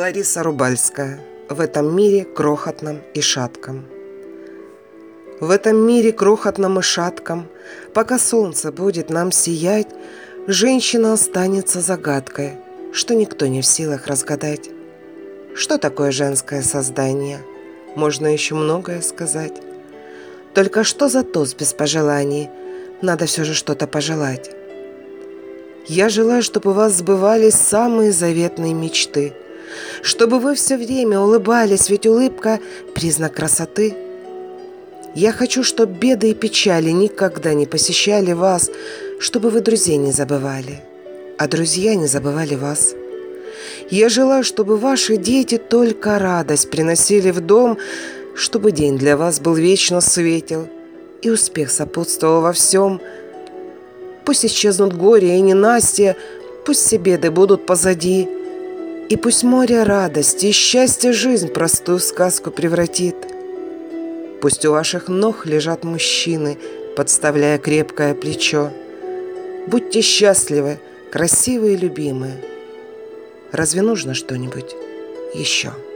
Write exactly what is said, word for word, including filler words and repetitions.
Лариса Рубальская. В этом мире крохотном и шатком. В этом мире крохотном и шатком, пока солнце будет нам сиять, женщина останется загадкой, что никто не в силах разгадать. Что такое женское создание? Можно еще многое сказать. Только что за тост без пожеланий? Надо все же что-то пожелать. Я желаю, чтобы у вас сбывались самые заветные мечты, чтобы вы все время улыбались, ведь улыбка – признак красоты. Я хочу, чтобы беды и печали никогда не посещали вас, чтобы вы друзей не забывали, а друзья не забывали вас. Я желаю, чтобы ваши дети только радость приносили в дом, чтобы день для вас был вечно светел, и успех сопутствовал во всем. Пусть исчезнут горе и ненастья, пусть все беды будут позади, и пусть море радости и счастья жизнь простую сказку превратит. Пусть у ваших ног лежат мужчины, подставляя крепкое плечо. Будьте счастливы, красивые и любимые. Разве нужно что-нибудь еще?